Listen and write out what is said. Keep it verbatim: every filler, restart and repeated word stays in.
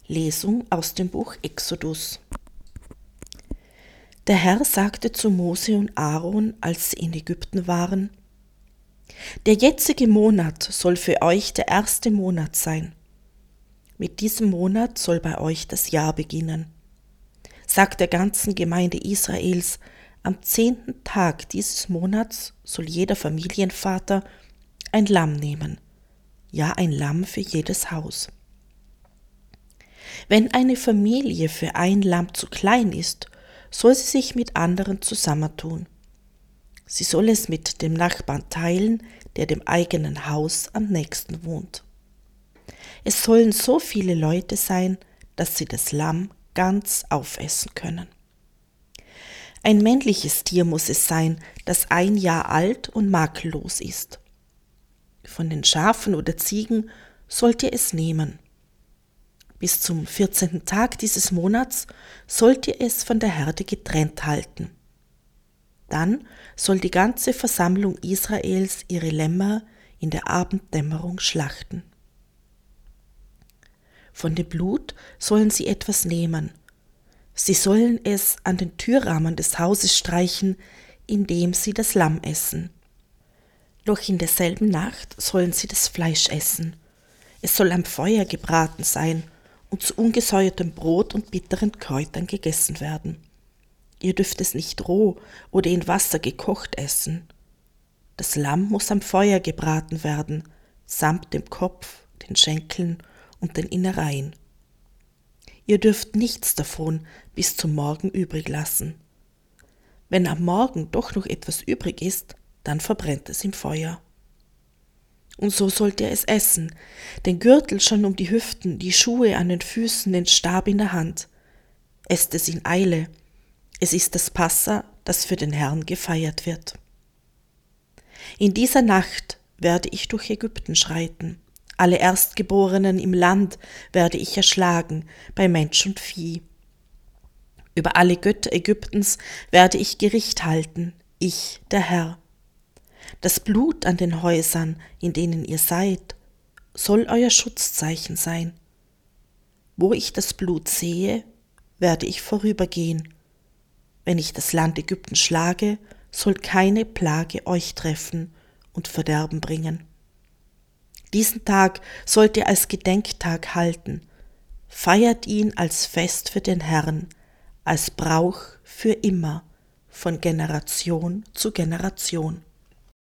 Lesung aus dem Buch Exodus. Der Herr sagte zu Mose und Aaron, als sie in Ägypten waren: Der jetzige Monat soll für euch der erste Monat sein. Mit diesem Monat soll bei euch das Jahr beginnen. Sagt der ganzen Gemeinde Israels: Am zehnten Tag dieses Monats soll jeder Familienvater ein Lamm nehmen, ja ein Lamm für jedes Haus. Wenn eine Familie für ein Lamm zu klein ist, soll sie sich mit anderen zusammentun. Sie soll es mit dem Nachbarn teilen, der dem eigenen Haus am nächsten wohnt. Es sollen so viele Leute sein, dass sie das Lamm ganz aufessen können. Ein männliches Tier muss es sein, das ein Jahr alt und makellos ist. Von den Schafen oder Ziegen sollt ihr es nehmen. Bis zum vierzehnten Tag dieses Monats sollt ihr es von der Herde getrennt halten. Dann soll die ganze Versammlung Israels ihre Lämmer in der Abenddämmerung schlachten. Von dem Blut sollen sie etwas nehmen. Sie sollen es an den Türrahmen des Hauses streichen, indem sie das Lamm essen. Noch in derselben Nacht sollen sie das Fleisch essen. Es soll am Feuer gebraten sein und zu ungesäuertem Brot und bitteren Kräutern gegessen werden. Ihr dürft es nicht roh oder in Wasser gekocht essen. Das Lamm muss am Feuer gebraten werden, samt dem Kopf, den Schenkeln und den Innereien. Ihr dürft nichts davon bis zum Morgen übrig lassen. Wenn am Morgen doch noch etwas übrig ist, dann verbrennt es im Feuer. Und so sollt ihr es essen, den Gürtel schon um die Hüften, die Schuhe an den Füßen, den Stab in der Hand. Esst es in Eile. Es ist das Passa, das für den Herrn gefeiert wird. In dieser Nacht werde ich durch Ägypten schreiten. Alle Erstgeborenen im Land werde ich erschlagen, bei Mensch und Vieh. Über alle Götter Ägyptens werde ich Gericht halten, ich, der Herr. Das Blut an den Häusern, in denen ihr seid, soll euer Schutzzeichen sein. Wo ich das Blut sehe, werde ich vorübergehen. Wenn ich das Land Ägypten schlage, soll keine Plage euch treffen und Verderben bringen. Diesen Tag sollt ihr als Gedenktag halten. Feiert ihn als Fest für den Herrn, als Brauch für immer, von Generation zu Generation.